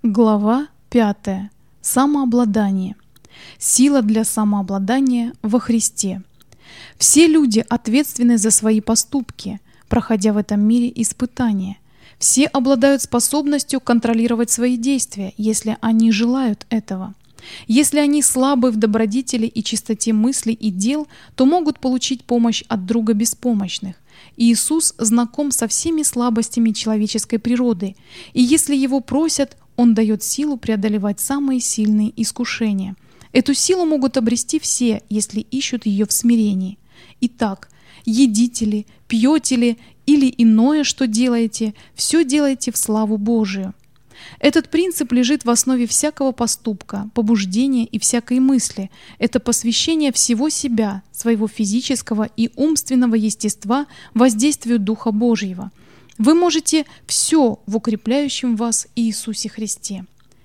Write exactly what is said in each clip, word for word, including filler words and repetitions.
Глава пятая. Самообладание. Сила для самообладания во Христе. Все люди ответственны за свои поступки, проходя в этом мире испытания. Все обладают способностью контролировать свои действия, если они желают этого. Если они слабы в добродетели и чистоте мыслей и дел, то могут получить помощь от друга беспомощных. Иисус знаком со всеми слабостями человеческой природы, и если Его просят, Он дает силу преодолевать самые сильные искушения. Эту силу могут обрести все, если ищут ее в смирении. Итак, едите ли, пьете ли или иное, что делаете, все делайте в славу Божию. Этот принцип лежит в основе всякого поступка, побуждения и всякой мысли. Это посвящение всего себя, своего физического и умственного естества воздействию Духа Божьего. Вы можете все в укрепляющем вас Иисусе Христе.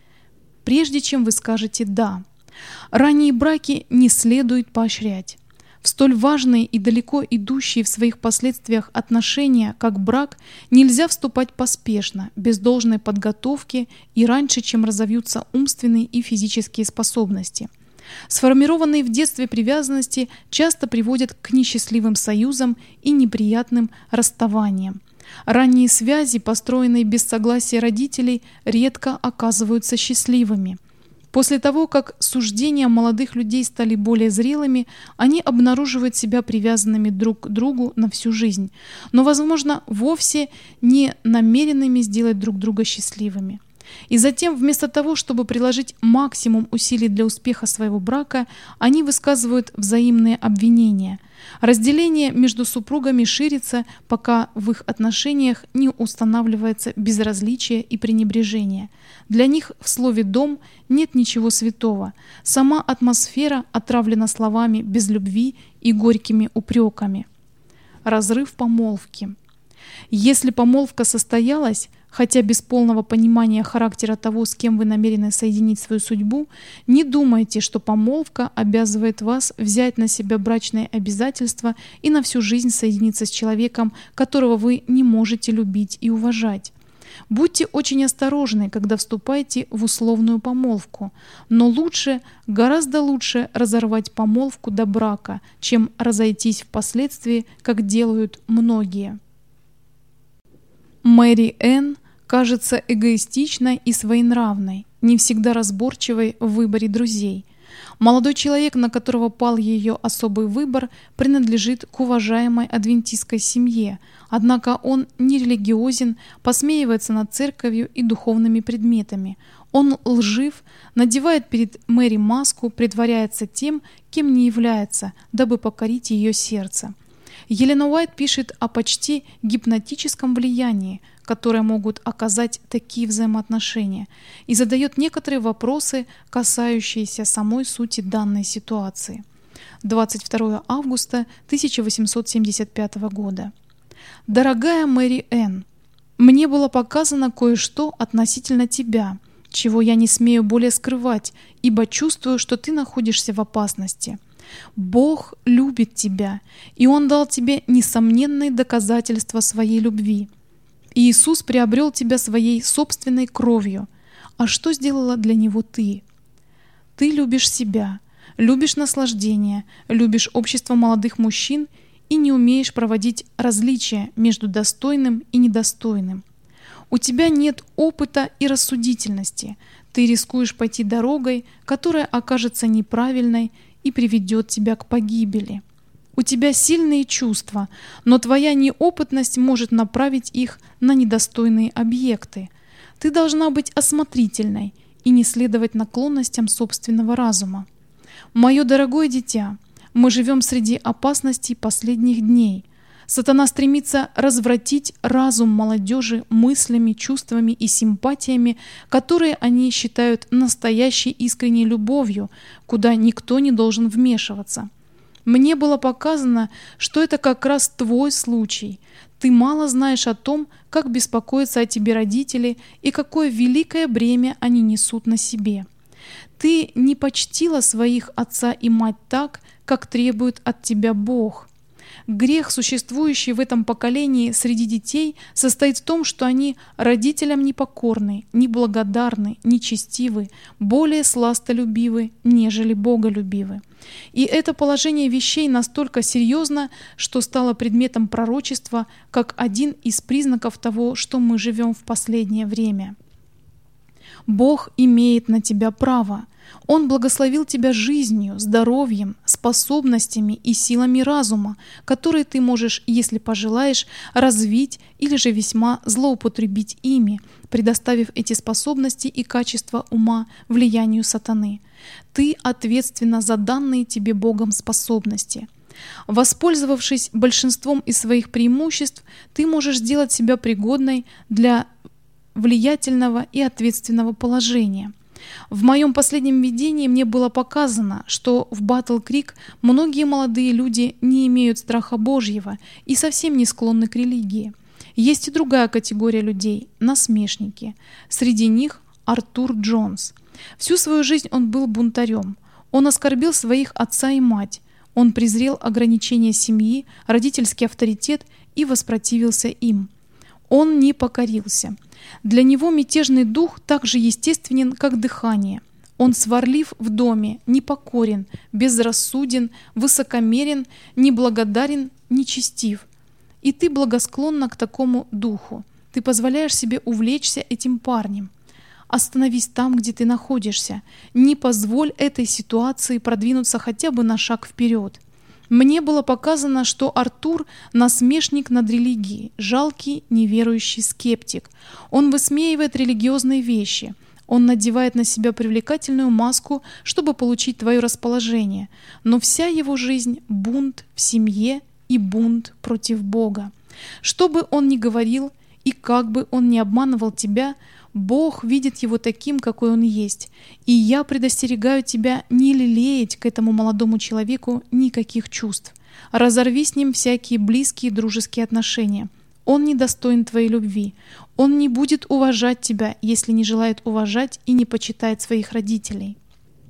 Прежде чем вы скажете «да», ранние браки не следует поощрять. В столь важные и далеко идущие в своих последствиях отношения, как брак, нельзя вступать поспешно, без должной подготовки и раньше, чем разовьются умственные и физические способности. Сформированные в детстве привязанности часто приводят к несчастливым союзам и неприятным расставаниям. Ранние связи, построенные без согласия родителей, редко оказываются счастливыми. После того, как суждения молодых людей стали более зрелыми, они обнаруживают себя привязанными друг к другу на всю жизнь, но, возможно, вовсе не намеренными сделать друг друга счастливыми. И затем, вместо того, чтобы приложить максимум усилий для успеха своего брака, они высказывают взаимные обвинения. Разделение между супругами ширится, пока в их отношениях не устанавливается безразличие и пренебрежение. Для них в слове «дом» нет ничего святого. Сама атмосфера отравлена словами без любви и горькими упреками. Разрыв помолвки. Если помолвка состоялась, хотя без полного понимания характера того, с кем вы намерены соединить свою судьбу, не думайте, что помолвка обязывает вас взять на себя брачные обязательства и на всю жизнь соединиться с человеком, которого вы не можете любить и уважать. Будьте очень осторожны, когда вступаете в условную помолвку, но лучше, гораздо лучше разорвать помолвку до брака, чем разойтись впоследствии, как делают многие. Мэри Энн кажется эгоистичной и своенравной, не всегда разборчивой в выборе друзей. Молодой человек, на которого пал ее особый выбор, принадлежит к уважаемой адвентистской семье, однако он не религиозен, посмеивается над церковью и духовными предметами. Он лжив, надевает перед Мэри маску, притворяется тем, кем не является, дабы покорить ее сердце. Елена Уайт пишет о почти гипнотическом влиянии, которые могут оказать такие взаимоотношения, и задает некоторые вопросы, касающиеся самой сути данной ситуации. двадцать второго августа тысяча восемьсот семьдесят пятого года. «Дорогая Мэри Энн, мне было показано кое-что относительно тебя, чего я не смею более скрывать, ибо чувствую, что ты находишься в опасности. Бог любит тебя, и Он дал тебе несомненные доказательства своей любви. Иисус приобрел тебя своей собственной кровью. А что сделала для Него ты? Ты любишь себя, любишь наслаждение, любишь общество молодых мужчин и не умеешь проводить различия между достойным и недостойным. У тебя нет опыта и рассудительности. Ты рискуешь пойти дорогой, которая окажется неправильной и приведет тебя к погибели. У тебя сильные чувства, но твоя неопытность может направить их на недостойные объекты. Ты должна быть осмотрительной и не следовать наклонностям собственного разума. Мое дорогое дитя, мы живем среди опасностей последних дней. Сатана стремится развратить разум молодежи мыслями, чувствами и симпатиями, которые они считают настоящей искренней любовью, куда никто не должен вмешиваться. Мне было показано, что это как раз твой случай. Ты мало знаешь о том, как беспокоятся о тебе родители и какое великое бремя они несут на себе. Ты не почтила своих отца и мать так, как требует от тебя Бог. Грех, существующий в этом поколении среди детей, состоит в том, что они родителям непокорны, неблагодарны, нечестивы, более сластолюбивы, нежели боголюбивы. И это положение вещей настолько серьезно, что стало предметом пророчества как один из признаков того, что мы живем в последнее время. Бог имеет на тебя право. Он благословил тебя жизнью, здоровьем, способностями и силами разума, которые ты можешь, если пожелаешь, развить или же весьма злоупотребить ими, предоставив эти способности и качества ума влиянию сатаны. Ты ответственна за данные тебе Богом способности. Воспользовавшись большинством из своих преимуществ, ты можешь сделать себя пригодной для влиятельного и ответственного положения. В моем последнем видении мне было показано, что в Батл-Крик многие молодые люди не имеют страха Божьего и совсем не склонны к религии. Есть и другая категория людей – насмешники. Среди них Артур Джонс. Всю свою жизнь он был бунтарем. Он оскорбил своих отца и мать. Он презрел ограничения семьи, родительский авторитет и воспротивился им. Он не покорился. Для него мятежный дух так же естественен, как дыхание. Он сварлив в доме, непокорен, безрассуден, высокомерен, неблагодарен, нечестив. И ты благосклонна к такому духу. Ты позволяешь себе увлечься этим парнем. Остановись там, где ты находишься. Не позволь этой ситуации продвинуться хотя бы на шаг вперед. Мне было показано, что Артур – насмешник над религией, жалкий, неверующий скептик. Он высмеивает религиозные вещи. Он надевает на себя привлекательную маску, чтобы получить твое расположение. Но вся его жизнь – бунт в семье и бунт против Бога. Что бы он ни говорил и как бы он ни обманывал тебя, Бог видит его таким, какой он есть, и я предостерегаю тебя не лелеять к этому молодому человеку никаких чувств. Разорви с ним всякие близкие дружеские отношения. Он недостоин твоей любви. Он не будет уважать тебя, если не желает уважать и не почитает своих родителей.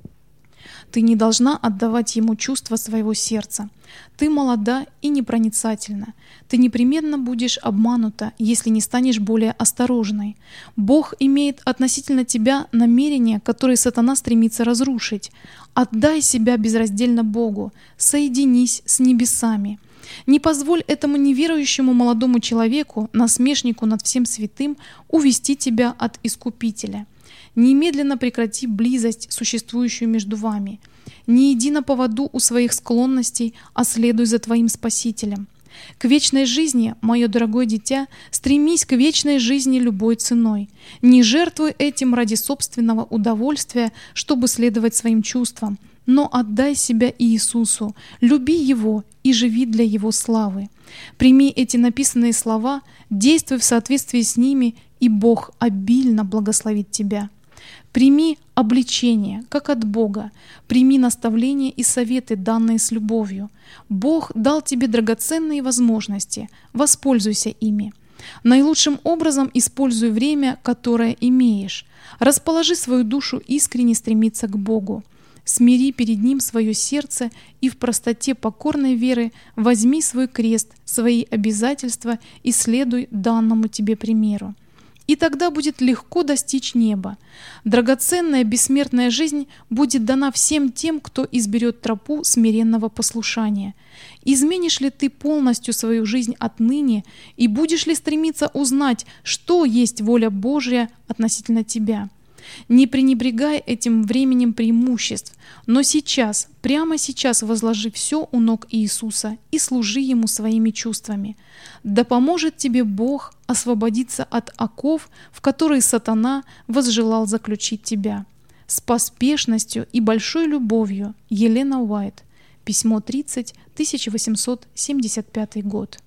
Ты не должна отдавать ему чувства своего сердца. Ты молода и непроницательна. Ты непременно будешь обманута, если не станешь более осторожной. Бог имеет относительно тебя намерения, которые сатана стремится разрушить. Отдай себя безраздельно Богу, соединись с небесами. Не позволь этому неверующему молодому человеку, насмешнику над всем святым, увести тебя от Искупителя. Немедленно прекрати близость, существующую между вами. Не иди на поводу у своих склонностей, а следуй за твоим Спасителем. К вечной жизни, мое дорогое дитя, стремись к вечной жизни любой ценой. Не жертвуй этим ради собственного удовольствия, чтобы следовать своим чувствам, но отдай себя Иисусу, люби Его и живи для Его славы. Прими эти написанные слова, действуй в соответствии с ними, и Бог обильно благословит тебя. Прими обличение, как от Бога. Прими наставления и советы, данные с любовью. Бог дал тебе драгоценные возможности. Воспользуйся ими. Наилучшим образом используй время, которое имеешь. Расположи свою душу искренне стремиться к Богу. Смири перед Ним свое сердце и в простоте покорной веры возьми свой крест, свои обязательства и следуй данному тебе примеру. И тогда будет легко достичь неба. Драгоценная бессмертная жизнь будет дана всем тем, кто изберет тропу смиренного послушания. Изменишь ли ты полностью свою жизнь отныне и будешь ли стремиться узнать, что есть воля Божья относительно тебя? Не пренебрегай этим временем преимуществ, но сейчас, прямо сейчас возложи все у ног Иисуса и служи Ему своими чувствами. Да поможет тебе Бог освободиться от оков, в которые сатана возжелал заключить тебя. С поспешностью и большой любовью. Елена Уайт. Письмо тридцать, тысяча восемьсот семьдесят пятый год.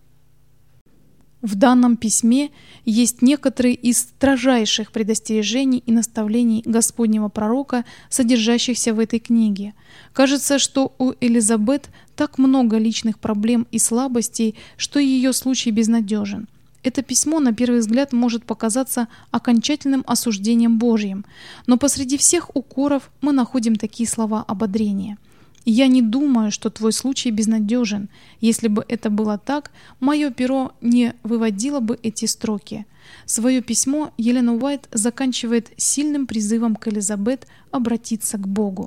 В данном письме есть некоторые из строжайших предостережений и наставлений Господнего пророка, содержащихся в этой книге. Кажется, что у Элизабет так много личных проблем и слабостей, что ее случай безнадежен. Это письмо, на первый взгляд, может показаться окончательным осуждением Божьим, но посреди всех укоров мы находим такие слова ободрения. Я не думаю, что твой случай безнадежен. Если бы это было так, мое перо не выводило бы эти строки. Свое письмо Елена Уайт заканчивает сильным призывом к Элизабет обратиться к Богу.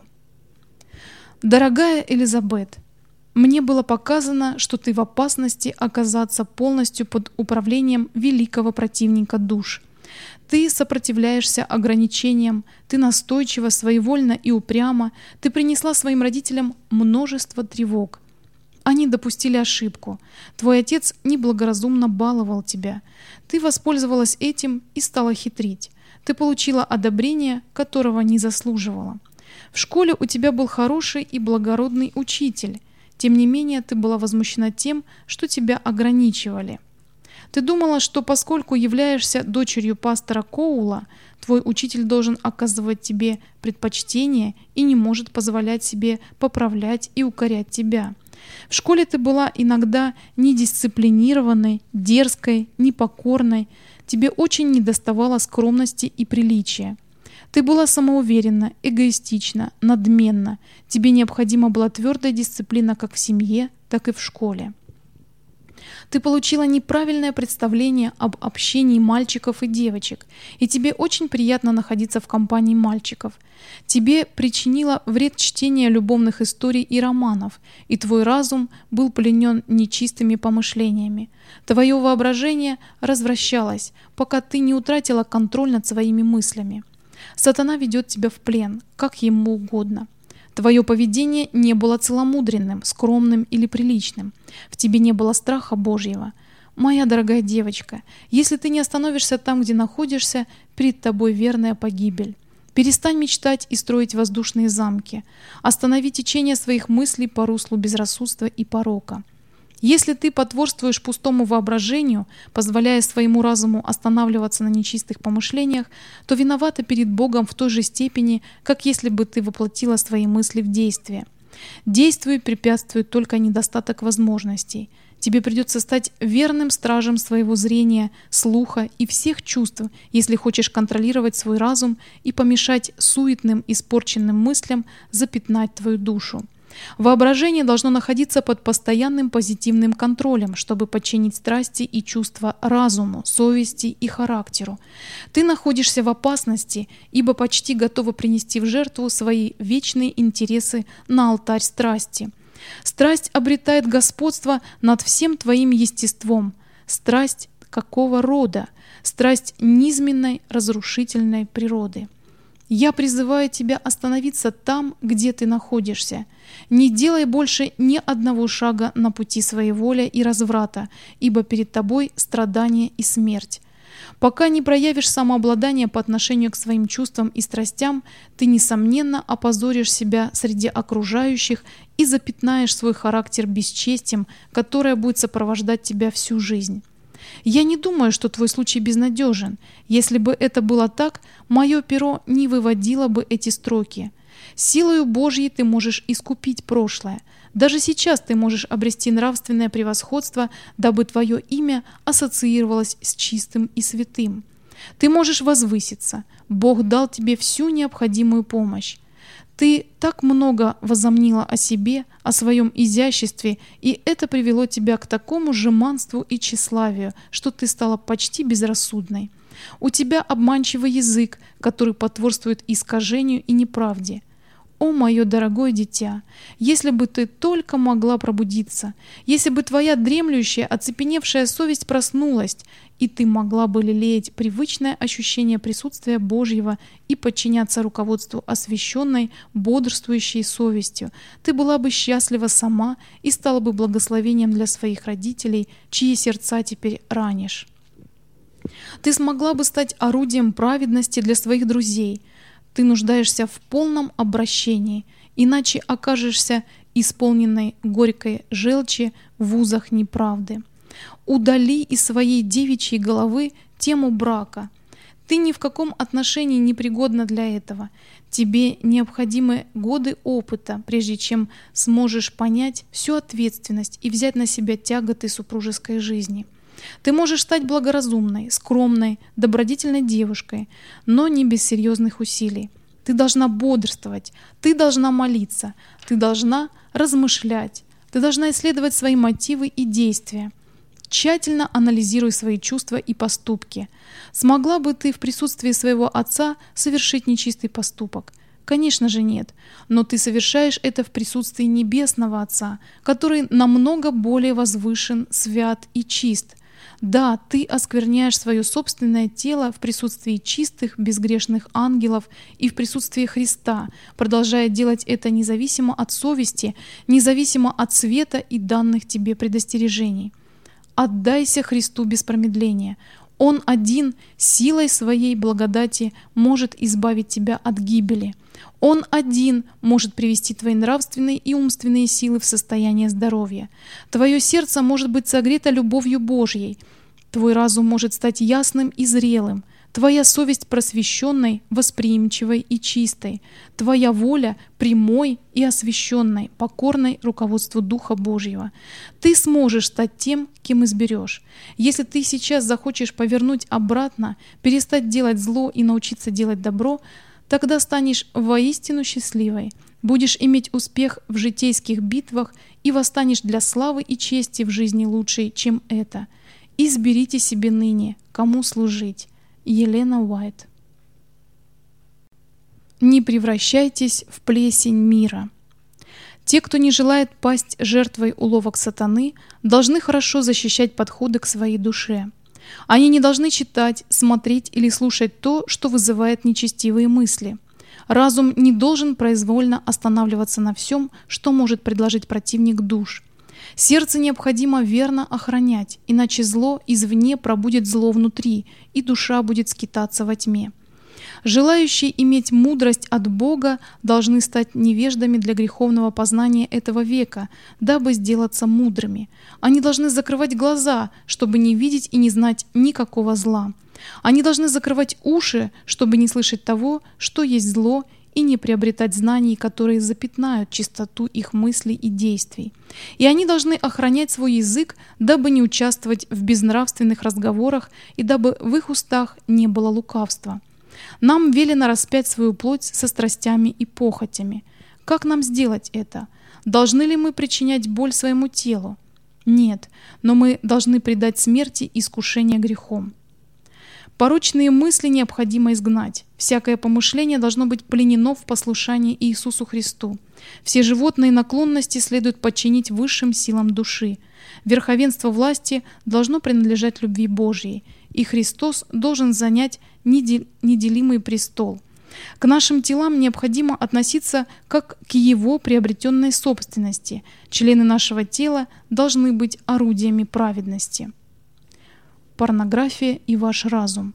«Дорогая Элизабет, мне было показано, что ты в опасности оказаться полностью под управлением великого противника душ. Ты сопротивляешься ограничениям, ты настойчиво, своевольно и упрямо, ты принесла своим родителям множество тревог. Они допустили ошибку. Твой отец неблагоразумно баловал тебя. Ты воспользовалась этим и стала хитрить. Ты получила одобрение, которого не заслуживала. В школе у тебя был хороший и благородный учитель. Тем не менее, ты была возмущена тем, что тебя ограничивали. Ты думала, что поскольку являешься дочерью пастора Коула, твой учитель должен оказывать тебе предпочтение и не может позволять себе поправлять и укорять тебя. В школе ты была иногда недисциплинированной, дерзкой, непокорной. Тебе очень недоставало скромности и приличия. Ты была самоуверенна, эгоистична, надменна. Тебе необходима была твердая дисциплина как в семье, так и в школе. Ты получила неправильное представление об общении мальчиков и девочек, и тебе очень приятно находиться в компании мальчиков. Тебе причинило вред чтение любовных историй и романов, и твой разум был пленен нечистыми помышлениями. Твое воображение развращалось, пока ты не утратила контроль над своими мыслями. Сатана ведет тебя в плен, как ему угодно. Твое поведение не было целомудренным, скромным или приличным. В тебе не было страха Божьего. Моя дорогая девочка, если ты не остановишься там, где находишься, перед тобой верная погибель. Перестань мечтать и строить воздушные замки. Останови течение своих мыслей по руслу безрассудства и порока. Если ты потворствуешь пустому воображению, позволяя своему разуму останавливаться на нечистых помышлениях, то виновата перед Богом в той же степени, как если бы ты воплотила свои мысли в действие. Действию препятствует только недостаток возможностей. Тебе придется стать верным стражем своего зрения, слуха и всех чувств, если хочешь контролировать свой разум и помешать суетным, испорченным мыслям запятнать твою душу. Воображение должно находиться под постоянным позитивным контролем, чтобы подчинить страсти и чувства разуму, совести и характеру. Ты находишься в опасности, ибо почти готова принести в жертву свои вечные интересы на алтарь страсти. Страсть обретает господство над всем твоим естеством. Страсть какого рода? Страсть низменной, разрушительной природы. Я призываю тебя остановиться там, где ты находишься. Не делай больше ни одного шага на пути своеволия и разврата, ибо перед тобой страдание и смерть. Пока не проявишь самообладание по отношению к своим чувствам и страстям, ты, несомненно, опозоришь себя среди окружающих и запятнаешь свой характер бесчестием, которое будет сопровождать тебя всю жизнь. Я не думаю, что твой случай безнадежен. Если бы это было так, мое перо не выводило бы эти строки. Силою Божьей ты можешь искупить прошлое. Даже сейчас ты можешь обрести нравственное превосходство, дабы твое имя ассоциировалось с чистым и святым. Ты можешь возвыситься. Бог дал тебе всю необходимую помощь. Ты так много возомнила о себе, о своем изяществе, и это привело тебя к такому жеманству и тщеславию, что ты стала почти безрассудной. У тебя обманчивый язык, который потворствует искажению и неправде. О, мое дорогое дитя, если бы ты только могла пробудиться, если бы твоя дремлющая, оцепеневшая совесть проснулась, и ты могла бы лелеять привычное ощущение присутствия Божьего и подчиняться руководству освященной, бодрствующей совестью, ты была бы счастлива сама и стала бы благословением для своих родителей, чьи сердца теперь ранишь. Ты смогла бы стать орудием праведности для своих друзей. Ты нуждаешься в полном обращении, иначе окажешься исполненной горькой желчи в узах неправды. Удали из своей девичьей головы тему брака. Ты ни в каком отношении не пригодна для этого. Тебе необходимы годы опыта, прежде чем сможешь понять всю ответственность и взять на себя тяготы супружеской жизни. Ты можешь стать благоразумной, скромной, добродетельной девушкой, но не без серьезных усилий. Ты должна бодрствовать, ты должна молиться, ты должна размышлять, ты должна исследовать свои мотивы и действия. Тщательно анализируй свои чувства и поступки. Смогла бы ты в присутствии своего отца совершить нечистый поступок? Конечно же нет, но ты совершаешь это в присутствии Небесного Отца, который намного более возвышен, свят и чист. Да, ты оскверняешь свое собственное тело в присутствии чистых, безгрешных ангелов и в присутствии Христа, продолжая делать это независимо от совести, независимо от света и данных тебе предостережений. Отдайся Христу без промедления. Он один силой своей благодати может избавить тебя от гибели. Он один может привести твои нравственные и умственные силы в состояние здоровья. Твое сердце может быть согрето любовью Божьей. Твой разум может стать ясным и зрелым. Твоя совесть просвещенной, восприимчивой и чистой. Твоя воля прямой и освященной, покорной руководству Духа Божьего. Ты сможешь стать тем, кем изберешь. Если ты сейчас захочешь повернуть обратно, перестать делать зло и научиться делать добро, тогда станешь воистину счастливой, будешь иметь успех в житейских битвах и восстанешь для славы и чести в жизни лучшей, чем это. Изберите себе ныне, кому служить. Елена Уайт. Не превращайтесь в плесень мира. Те, кто не желает пасть жертвой уловок сатаны, должны хорошо защищать подходы к своей душе. Они не должны читать, смотреть или слушать то, что вызывает нечестивые мысли. Разум не должен произвольно останавливаться на всем, что может предложить противник душ. Сердце необходимо верно охранять, иначе зло извне пробудет зло внутри, и душа будет скитаться во тьме. Желающие иметь мудрость от Бога должны стать невеждами для греховного познания этого века, дабы сделаться мудрыми. Они должны закрывать глаза, чтобы не видеть и не знать никакого зла. Они должны закрывать уши, чтобы не слышать того, что есть зло, и не приобретать знаний, которые запятнают чистоту их мыслей и действий. И они должны охранять свой язык, дабы не участвовать в безнравственных разговорах и дабы в их устах не было лукавства. Нам велено распять свою плоть со страстями и похотями. Как нам сделать это? Должны ли мы причинять боль своему телу? Нет, но мы должны предать смерти искушение грехом. Порочные мысли необходимо изгнать. Всякое помышление должно быть пленено в послушании Иисусу Христу. Все животные наклонности следует подчинить высшим силам души. Верховенство власти должно принадлежать любви Божьей, и Христос должен занять неделимый престол. К нашим телам необходимо относиться как к Его приобретенной собственности. Члены нашего тела должны быть орудиями праведности. Порнография и ваш разум.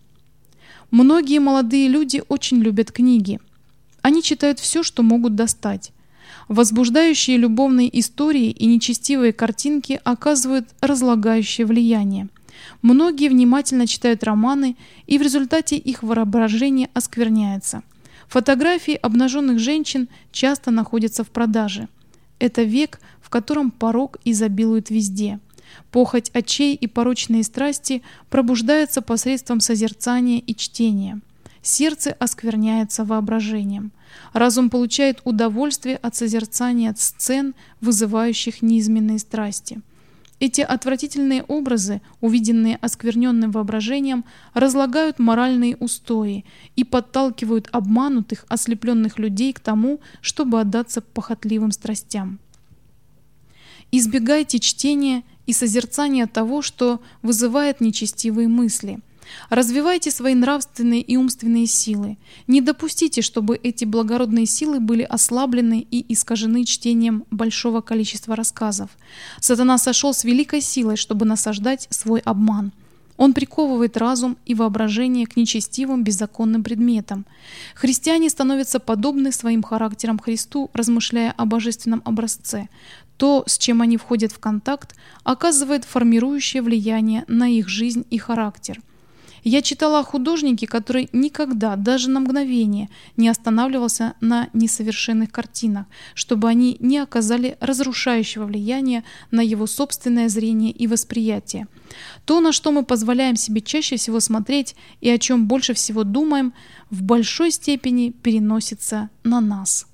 Многие молодые люди очень любят книги. Они читают все, что могут достать. Возбуждающие любовные истории и нечестивые картинки оказывают разлагающее влияние. Многие внимательно читают романы, и в результате их воображение оскверняется. Фотографии обнаженных женщин часто находятся в продаже. Это век, в котором порок изобилует везде. Похоть очей и порочные страсти пробуждаются посредством созерцания и чтения. Сердце оскверняется воображением. Разум получает удовольствие от созерцания сцен, вызывающих неизменные страсти. Эти отвратительные образы, увиденные оскверненным воображением, разлагают моральные устои и подталкивают обманутых, ослепленных людей к тому, чтобы отдаться похотливым страстям. Избегайте чтения и созерцания того, что вызывает нечестивые мысли. Развивайте свои нравственные и умственные силы. Не допустите, чтобы эти благородные силы были ослаблены и искажены чтением большого количества рассказов. Сатана сошел с великой силой, чтобы насаждать свой обман. Он приковывает разум и воображение к нечестивым, беззаконным предметам. Христиане становятся подобны своим характером Христу, размышляя о божественном образце. То, с чем они входят в контакт, оказывает формирующее влияние на их жизнь и характер. Я читала о художнике, который никогда, даже на мгновение, не останавливался на несовершенных картинах, чтобы они не оказали разрушающего влияния на его собственное зрение и восприятие. То, на что мы позволяем себе чаще всего смотреть и о чем больше всего думаем, в большой степени переносится на нас.